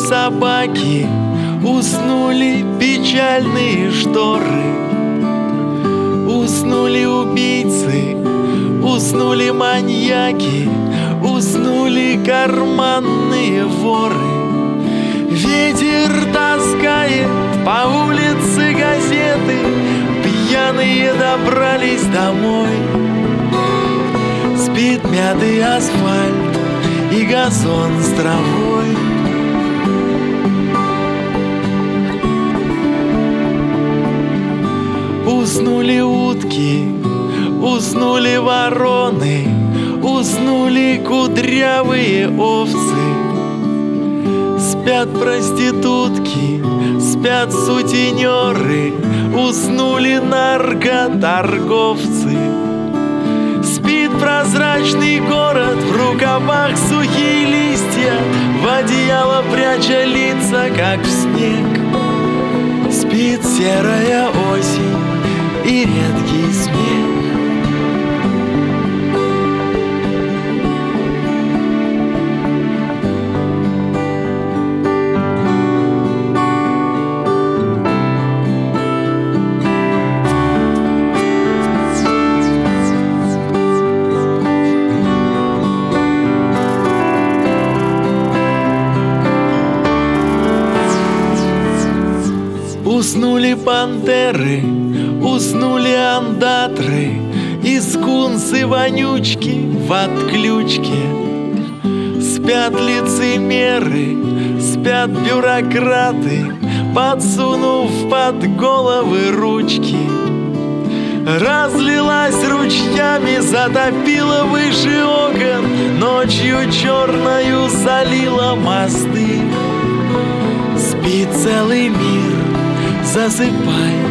собаки, уснули печальные шторы. Уснули убийцы, уснули маньяки, уснули карманные воры. Ветер таскает по улице газеты, пьяные добрались домой. Спит мятый асфальт и газон с травой. Уснули утки, уснули вороны, уснули кудрявые овцы. Спят проститутки, спят сутенеры, уснули наркоторговцы. Спит прозрачный город, в рукавах сухие листья, в одеяло пряча лица, как в снег. Спит серая осень и редкий смех. Уснули пантеры, уснули ондатры и скунсы-вонючки в отключке. Спят лицемеры, спят бюрократы, подсунув под головы ручки. Разлилась ручьями, затопила выше окон, ночью черною залила мосты. Спит целый мир, засыпай,